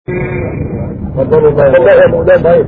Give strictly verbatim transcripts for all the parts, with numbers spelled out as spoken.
والله يا مولانا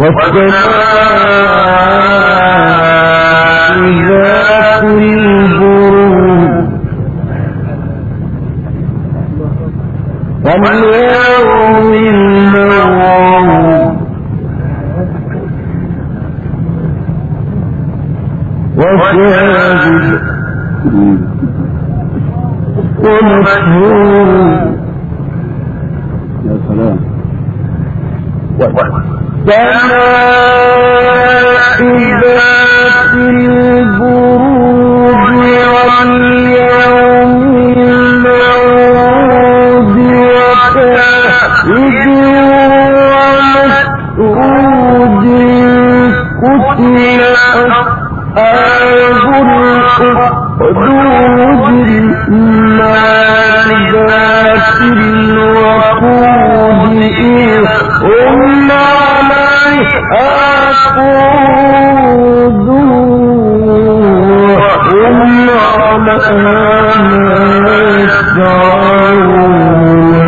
والسماء ذات البروج واليوم الموعود وشاهد ومشهود. يا سلام. سماء ذات البروج واليوم الموعود وشاهد ومشهود. قتل أصحاب الأخدود النار ذات الوقود إذ هم عليها قعود وهم على ما يشعرون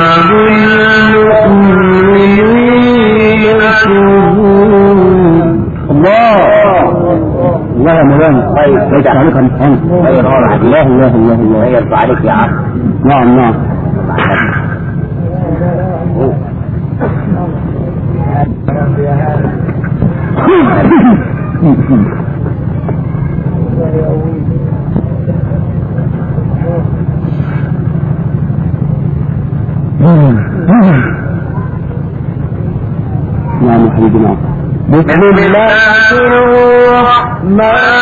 بالمؤمنين شهود. الله الله يا مولانا. طيب ليس عليك ان تفهم. الله الله الله الله يرفع عليك يا عم. نعم نعم. نعم حبيبنا. بسم الله الرحمن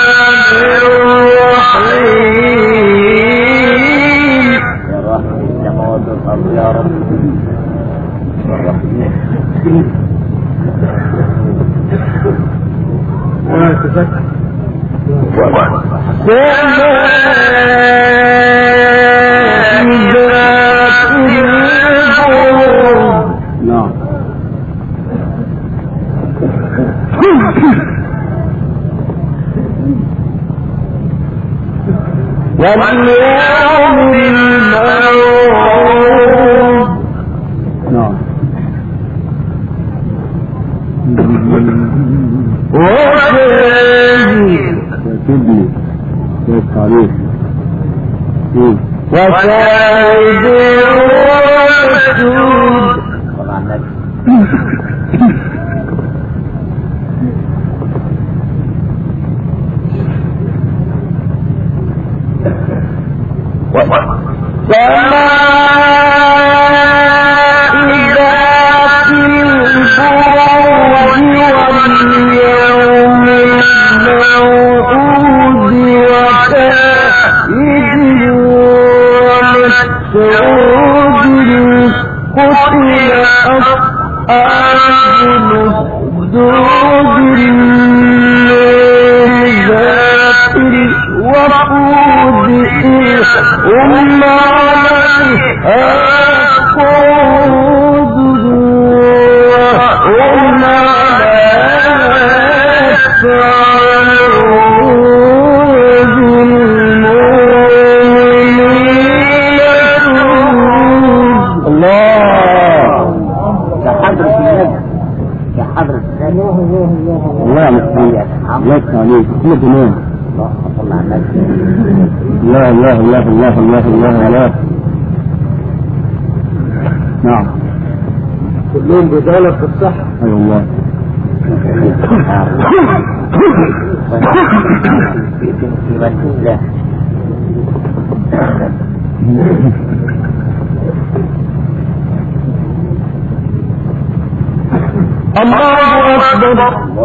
الرحيم. يا رب السماوات والارض يا رب الرحيم. نعم. واليوم الموعود. نعم. وشاهد كذب يستعرف وشاهد ومشهود. سماء ذات البروج واليوم الموعود وشاهد ومشهود. قتل أصحاب الأخدود النار ذات الوقود إذ هم عليها قعود وهم على يشعرون بالمؤمنين شهود. الله يا حضرة النبي يا حضرة النبي. الله يسلمك الله يسلمك كل جميل. الله الله الله الله الله الله الله. نعم كلهم بدالة في الصحة. اي والله. الله أكبر.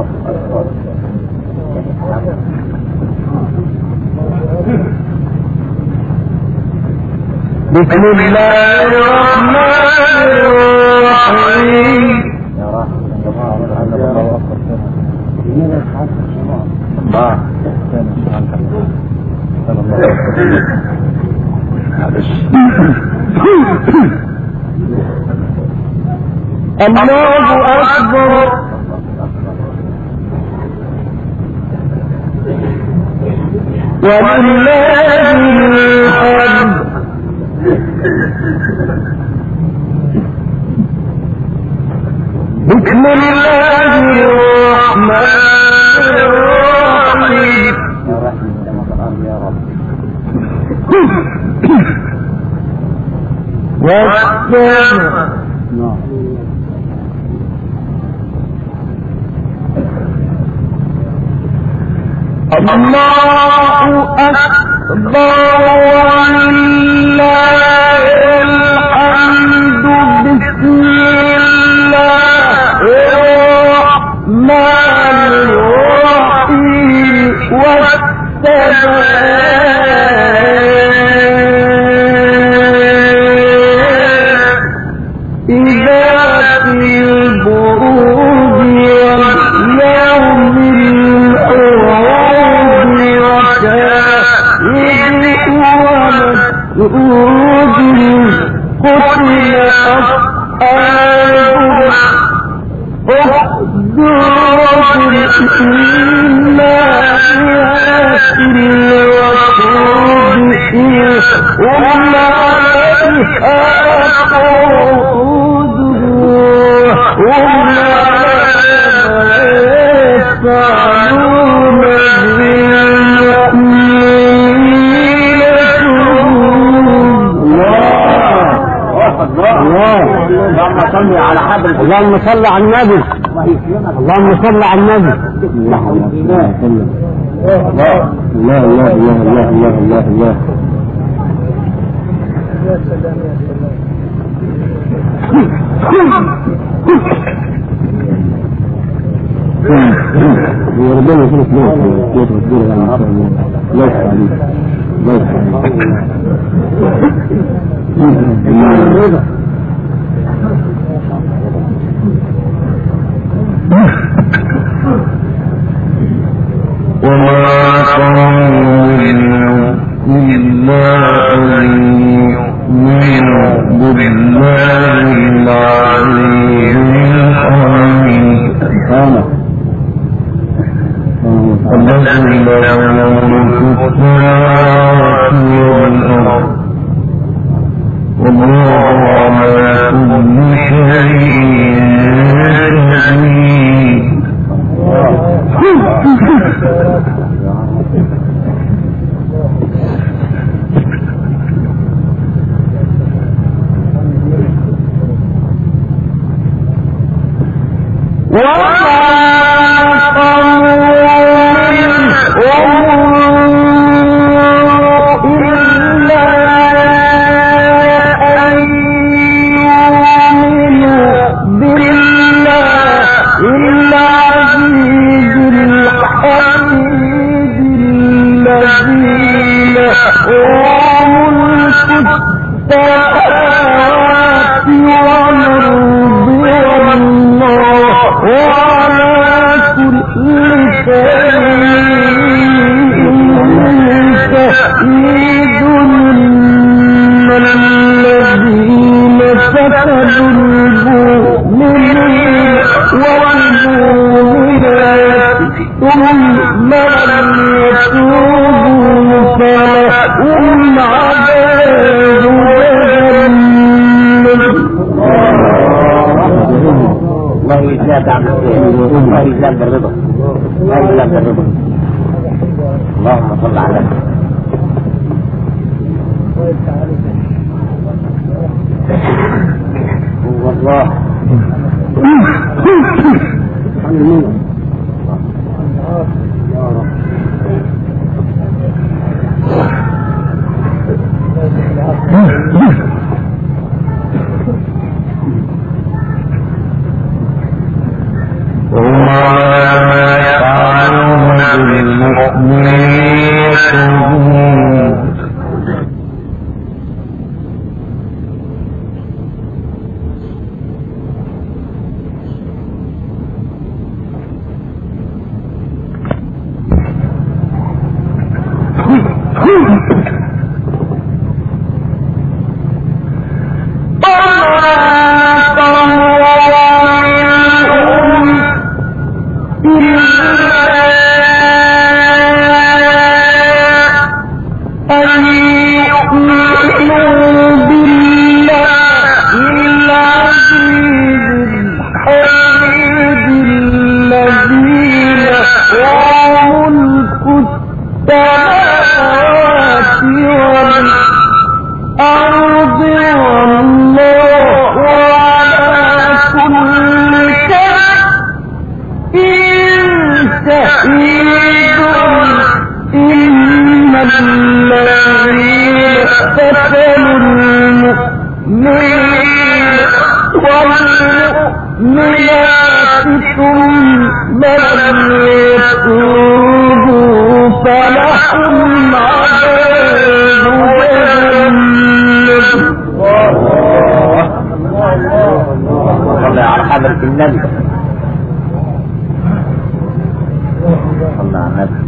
بسم الله الرحمن الرحيم. الله أكبر. ولله الحمد. بسم بسم الله الرحمن الرحيم يا رحمة السماء والأرض يا رب. والسماء الله أكبر ولله الحمد بسم الله الرحمن الرحيم والسماء ذات البروج واليوم الحروب وشاهد ومشهود قتل أصحاب أخدرت الناس الوقود وما عليها قعود وما يفعلون بالمؤمنين الله اللهم صل على حضرة اللهم صل على النبي اللهم صل على النبي الله الله الله الله الله الله الله الله يا سلام يا سلام وربنا يخلص لك كيف تقول يا الله ليس عليك ليس عليك وما قالوا إلا أن يؤمنوا بالله العلي الحميد الذي له ملك السماوات والأرض والله على كل شيء شهيد اللهم صل على والله شهيد إن الذين فتنوا المؤمنين والمؤمنات ثم لم يتوبوا فلهم عذاب جهنم. صلى على حضرة النبي. صلى على النبي.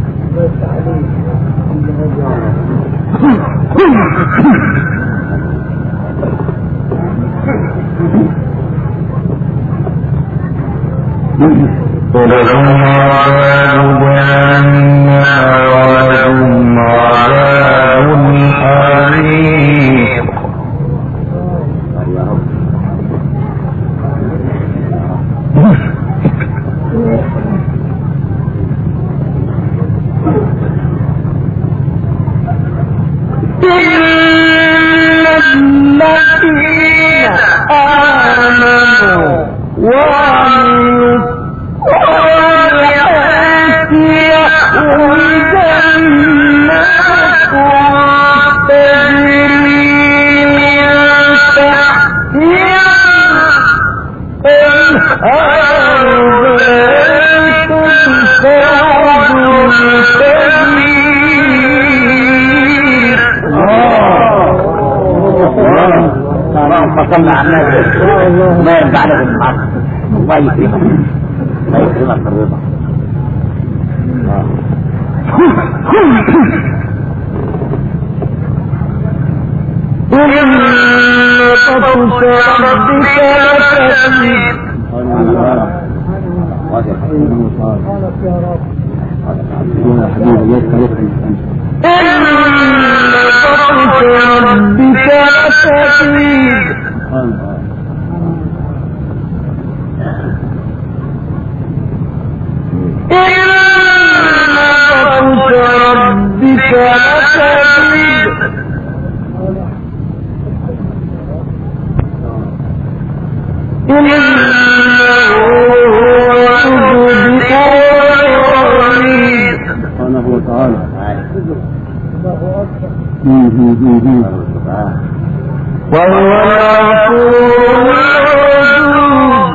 ولهم عذاب جهنم ولهم عذاب الحريق. إن الذين آمنوا وعملوا الصالحات لهم جنات تجري من تحتها الأنهار ذات الفوز الكبير. اللهم صل على النبي. ما يرجع لك الحق. الله يكرمك. الله يكرمك بالرضا. إن بطش ربك لشديد. إن بطش ربك لشديد. إن بطش ربك لشديد. إنه يبدئ ويعيد. سبحانه وتعالى. وهو الغفور الودود.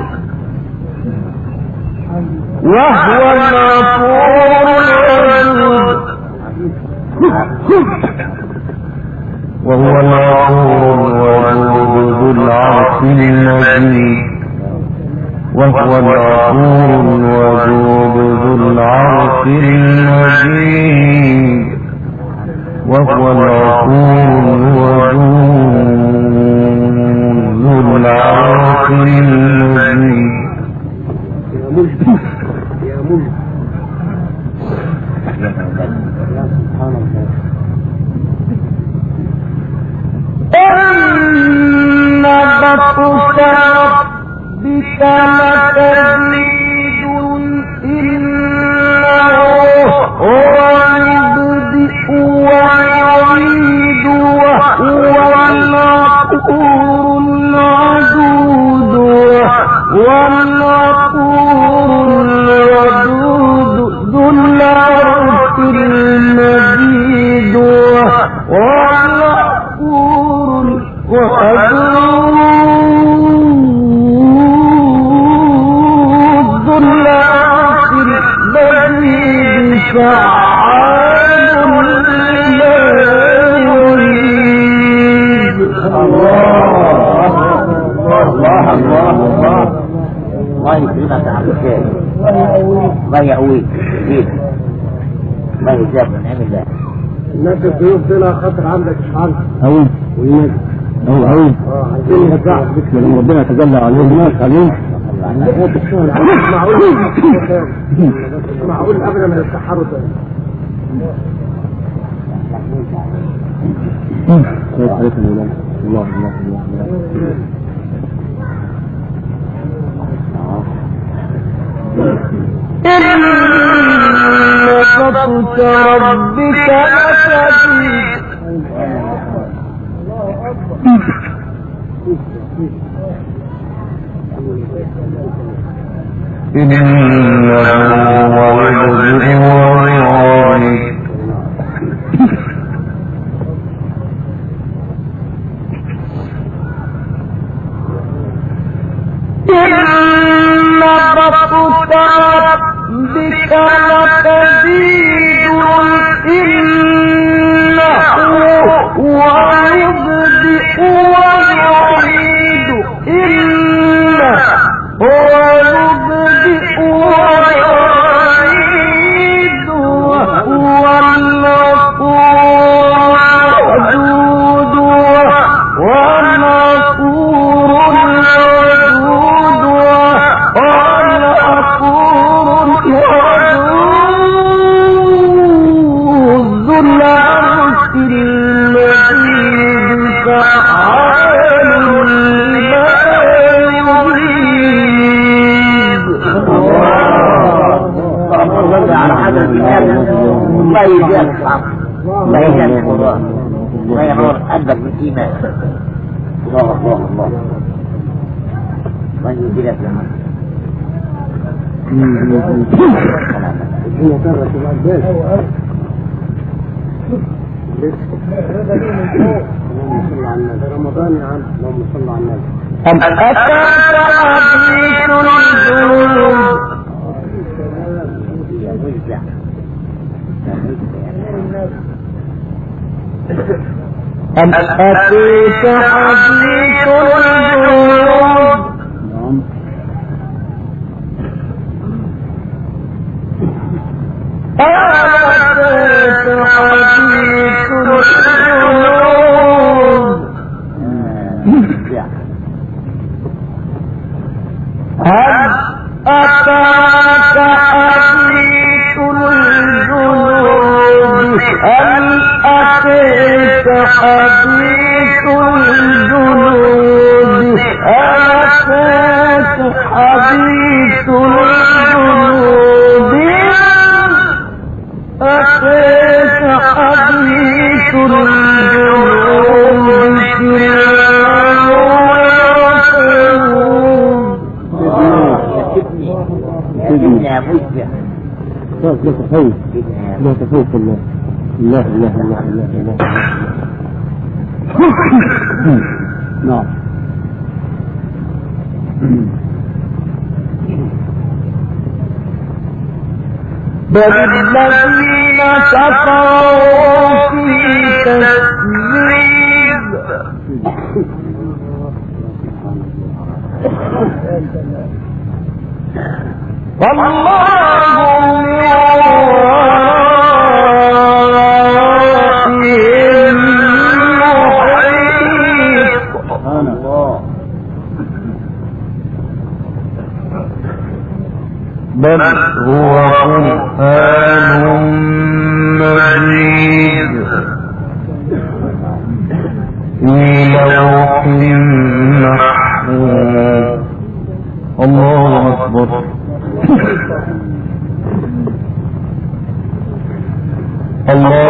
وهو الغفور الودود. وهو الغفور الودود ذو العرش المجيد. وهو الغفور الودود ذو العرش المجيد. وهو الغفور الودود ذو العرش المجيد. يا مجد إن بطش ربك لشديد. إنه هو يبدئ ويعيد. وهو الغفور الودود. والغفور الودود ذو العرش المجيد. والغفور الودود ذو العرش المجيد فعال لما يريد. الله الله الله الله. الله يكرمك يا عبد الخير. الله يقويك فيك. الله يجزاك من عمل الله. الناس الضيوف دول خاطر عندك اشعار أوي والناس أوي أوي. اه عايزين يرجعوا لما ربنا يتجلى عليهم ناس عليهم. معقول معقول ابدا ما يتسحروا تاني. كيف عليك يا مولانا؟ الله الله الله إن بطش ربك لشديد. إنه هو يبدئ ويعيد إن بطش ربك لشديد إنه هو يبدئ ويعيد إنه هو يبدئ ويعيد وهو الغفور الودود والغفور الودود والغفور الودود ذو العرش المجيد فعال لما يريد. على هذا الكتاب الله يجزاك الصعب، الله يجزاك القرآن، الله ينور قلبك بالإيمان. الله الله الله الله يجزاك الحمد. الدنيا كرة تبقى البيت اللهم صل على النبي. رمضان يا عم، اللهم صل على النبي. أم أتاك حديث الجنود أم أتيك حديث الجنود أتيك حديث الجنود هل أتاك حديث الجنود هل أتاك حديث الجنود أتاك حديث الجنود أتاك حديث سيدنا يا مجد لا تخوف لا تخوف الله الله الله الله الله الله نعم بل الذين كفروا في تكذيب والله من ورائهم محيط. سبحان الله. بل هو قرآن مجيد في لوح محفوظ. الله أكبر. الله